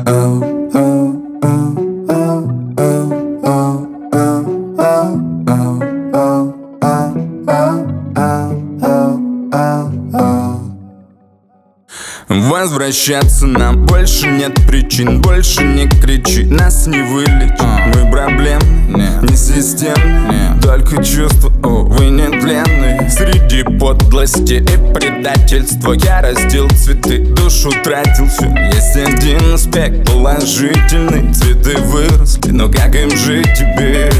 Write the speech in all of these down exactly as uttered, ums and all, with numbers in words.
Возвращаться нам больше нет причин. Больше не кричи, нас не вылечит. Мы проблемны, не системны, только чувства, увы, нетленные. Среди подлости и предательства я растил цветы, душу тратил всю. Есть один аспект положительный: цветы выросли, но как им жить теперь?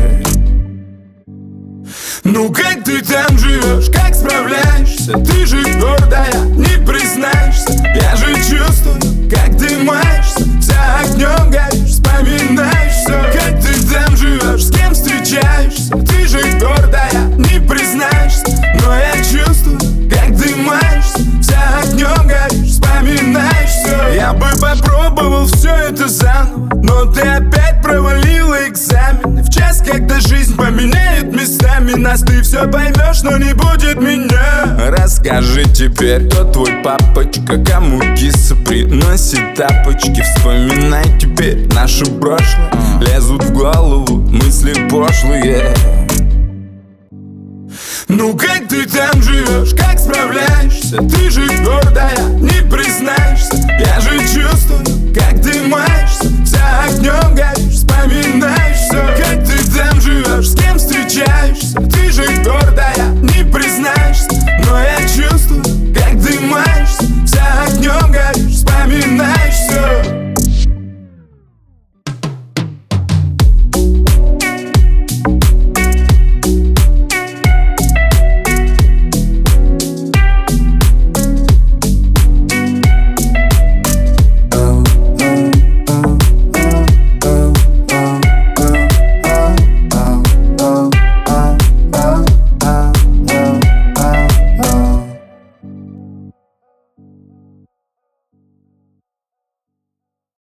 Ну как ты там живешь, как справляешься? Ты же гордая, не признаешься. Я же чувствую, как ты маешься, вся огнем горишь, вспоминаешь все. Как ты там живешь, с кем встречаешься? Ты же гордая, не признаешься. Но я чувствую, как ты маешься, вся огнем горишь, вспоминаешь все. Я бы попробовал все это заново, но ты опять провалила экзамены. В час, когда жизнь поменяет местами нас, ты все поймешь, но не будет меня. Расскажи теперь, кто твой папочка, кому киса приносит тапочки. Вспоминай теперь наше прошлое, лезут в голову мысли пошлые. Ну как ты там живешь, как справляешься? Ты же гордая,